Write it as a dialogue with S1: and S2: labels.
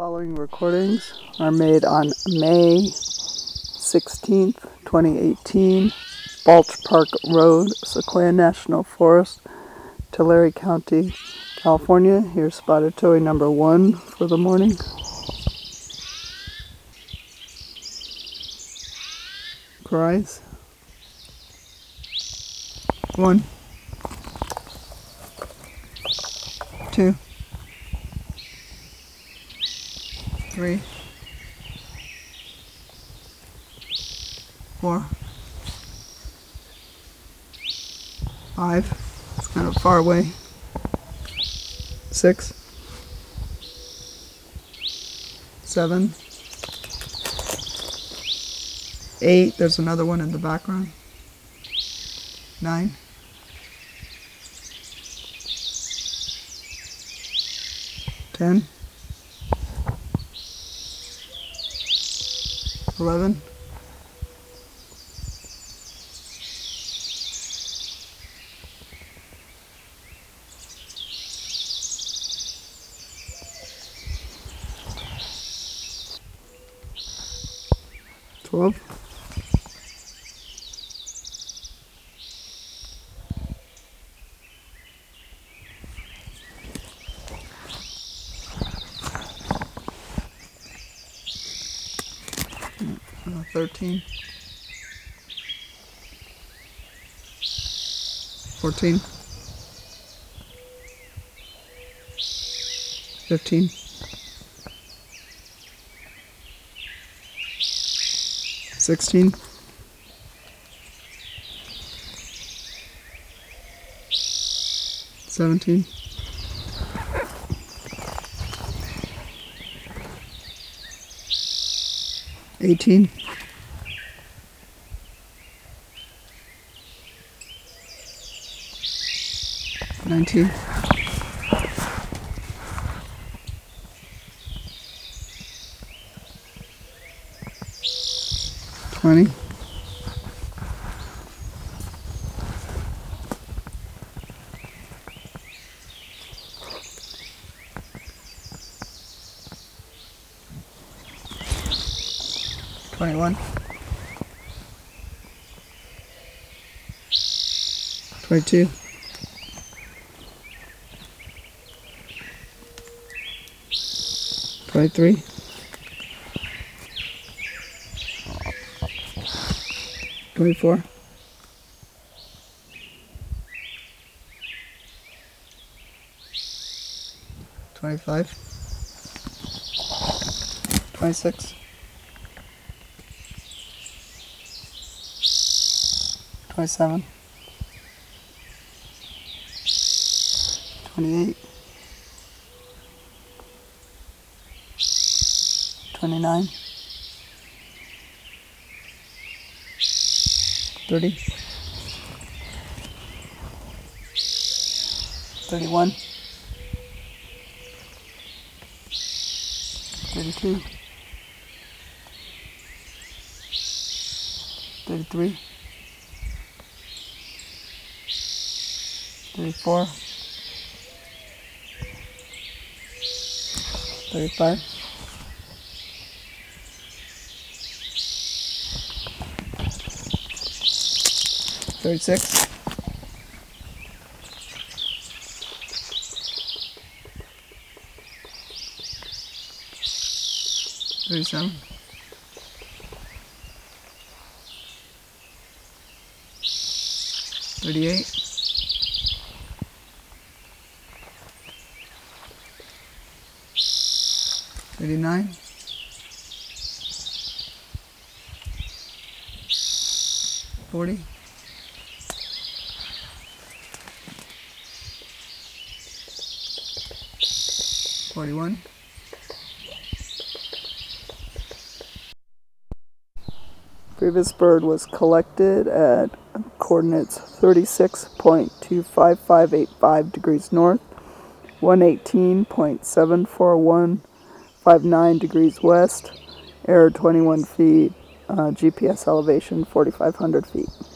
S1: Following recordings are made on May 16th, 2018, Balch Park Road, Sequoia National Forest, Tulare County, California. Here's spotted towhee number 1 for the morning. Cries. 1, 2, 3, 4, 5, it's kind of far away, 6, 7, 8, there's another one in the background, 9, 10, 11, 12, 13, 14, 15, 16, 17, 18, 19, 20, 21, 22, 23, 24, 25, 26, 27, 28, 29, 30, 31, 32, 33, 34, 35, 36, 37, 38, 39, 40, 41, previous bird was collected at coordinates 36.25585 degrees north, 118.74159 degrees west, error 21 feet, GPS elevation 4,500 feet.